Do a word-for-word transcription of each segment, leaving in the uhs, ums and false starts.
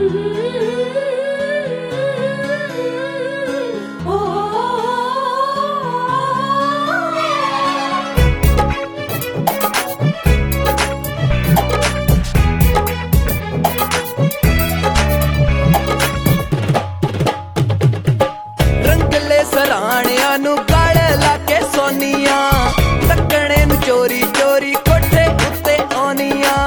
ਸਰਾਣਿਆਂ ਨੂੰ ਗਲ ਲਾ ਕੇ ਸੋਨੀਆਂ ਤੱਕਣੇ ਨੂੰ ਚੋਰੀ ਚੋਰੀ ਕੋਠੇ ਉੱਤੇ ਆਉਣੀਆਂ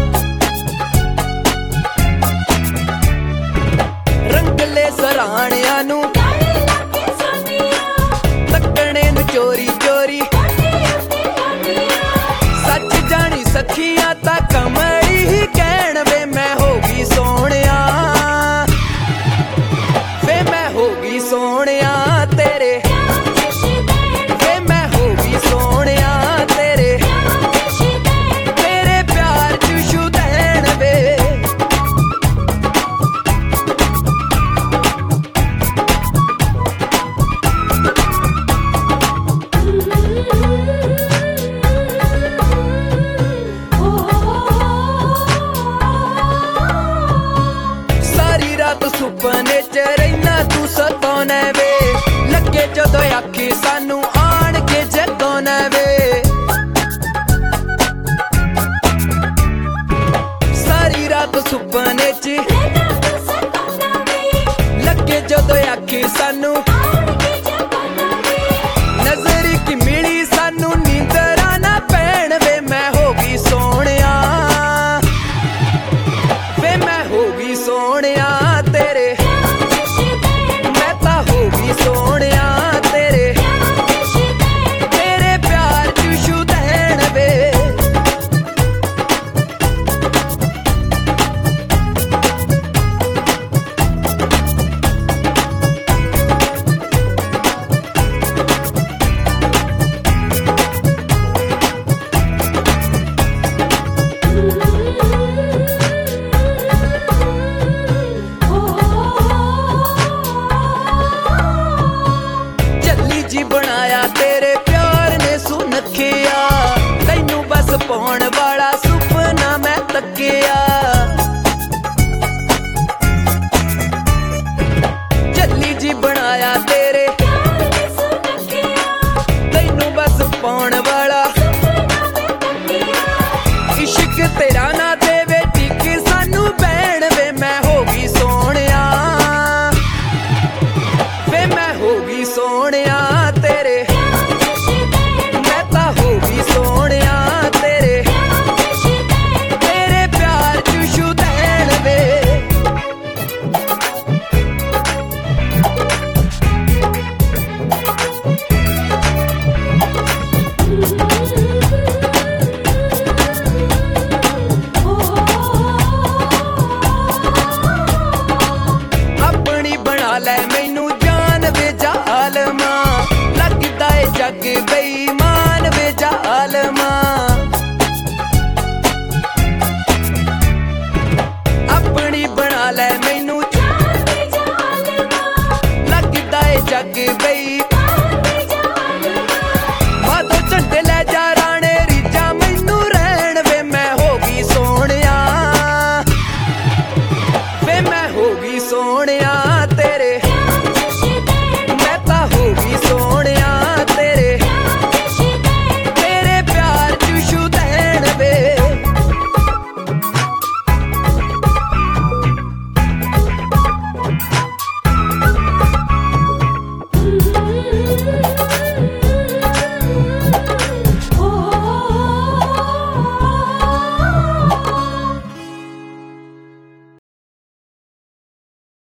ਰੰਗਲੇ ਸਰਾਣਿਆਂ ਨੂੰ ਗਲ ਲਾ ਕੇ ਸੋਨੀਆਂ ਤੱਕਣੇ ਨੂੰ ਚੋਰੀ ਚੋਰੀ ਕੋਠੇ ਉੱਤੇ ਆਉਣੀਆਂ ਸੱਚ ਜਾਣੀ ਸਖੀਆਂ ਤਾਂ ਕਮਲੀ ਹੀ ਕਹਿਣ ਵੇ ਮੈਂ ਹੋ ਗਈ ਸੋਹਣਿਆ ਵੇ ਮੈਂ ਹੋ ਗਈ ਸੋਹਣਿਆ ਸੁਪਨੇ ਚ ਰਹਿਣਾ ਤੂੰ ਸਤਾਉਣਾ ਵੇ ਲੱਗੇ ਜਦੋਂ ਅੱਖੀ ਸਾਨੂੰ ਆਣ ਕੇ ਜਗਾਉਣਾ ਵੇ ਸਾਰੀ ਰਾਤ ਸੁਪਨੇ ਚ ਰਹਿਣਾ ਤੂੰ ਸਤਾਉਣਾ ਵੇ ਲੱਗੇ ਜਦੋਂ ਅੱਖੀ ਸਾਨੂੰ ਆਣ ਕੇ ਜਗਾਉਣਾ ਵੇ ਨਜ਼ਰ ਕੀ ਮਿਲੀ ਸਾਨੂੰ ਨੀਂਦਰਾਂ ਨਾ ਪੈਣ ਵੇ ਮੈਂ ਹੋ ਗਈ ਸੋਹਣਿਆ ਵੇ ਮੈਂ ਹੋ ਗਈ ਸੋਹਣਿਆ